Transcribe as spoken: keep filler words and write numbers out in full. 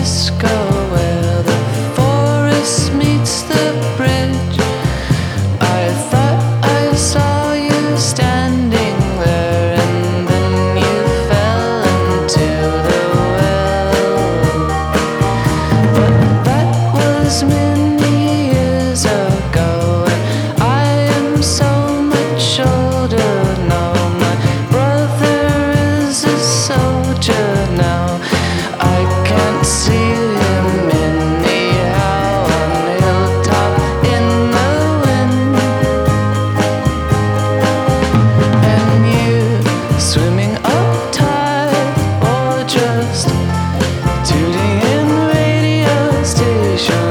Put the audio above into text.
Francisco, where the forest meets the bridge. I thought I saw you standing there, and then you fell into the well. But that was many years ago, and I am so much older now. My brother is a soldier now. I can't see him anyhow on the hilltop in the wind. And you swimming uptide or just tuning in radio station.